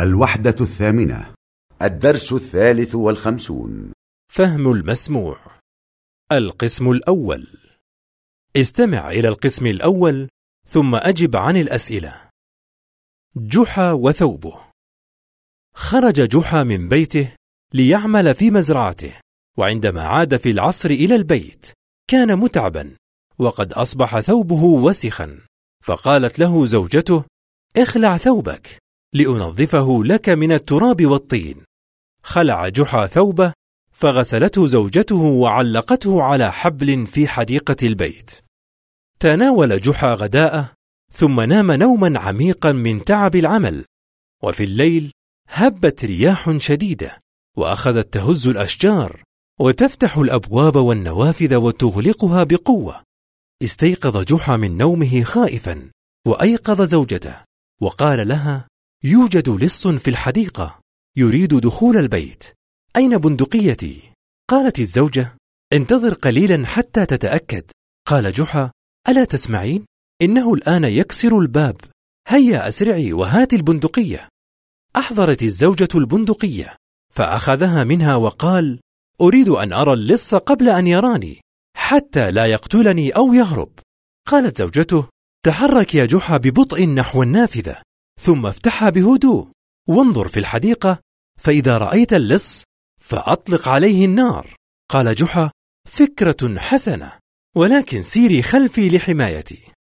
الوحدة الثامنة. الدرس 53. فهم المسموع. القسم الأول. استمع إلى القسم الأول ثم أجب عن الأسئلة. جحا وثوبه. خرج جحا من بيته ليعمل في مزرعته، وعندما عاد في العصر إلى البيت كان متعبا وقد أصبح ثوبه وسخا، فقالت له زوجته: اخلع ثوبك لأنظفه لك من التراب والطين. خلع جحا ثوبه فغسلته زوجته وعلقته على حبل في حديقة البيت. تناول جحا غداءه ثم نام نوما عميقا من تعب العمل. وفي الليل هبت رياح شديدة وأخذت تهز الأشجار وتفتح الأبواب والنوافذ وتغلقها بقوة. استيقظ جحا من نومه خائفا وأيقظ زوجته وقال لها: يوجد لص في الحديقة يريد دخول البيت، أين بندقيتي؟ قالت الزوجة: انتظر قليلا حتى تتأكد. قال جحا: ألا تسمعين؟ إنه الآن يكسر الباب، هيا أسرعي وهات البندقية. أحضرت الزوجة البندقية فأخذها منها وقال: أريد أن أرى اللص قبل أن يراني حتى لا يقتلني أو يهرب. قالت زوجته: تحرك يا جحا ببطء نحو النافذة ثم افتحها بهدوء وانظر في الحديقة، فإذا رأيت اللص فأطلق عليه النار. قال جحا: فكرة حسنة، ولكن سيري خلفي لحمايتي.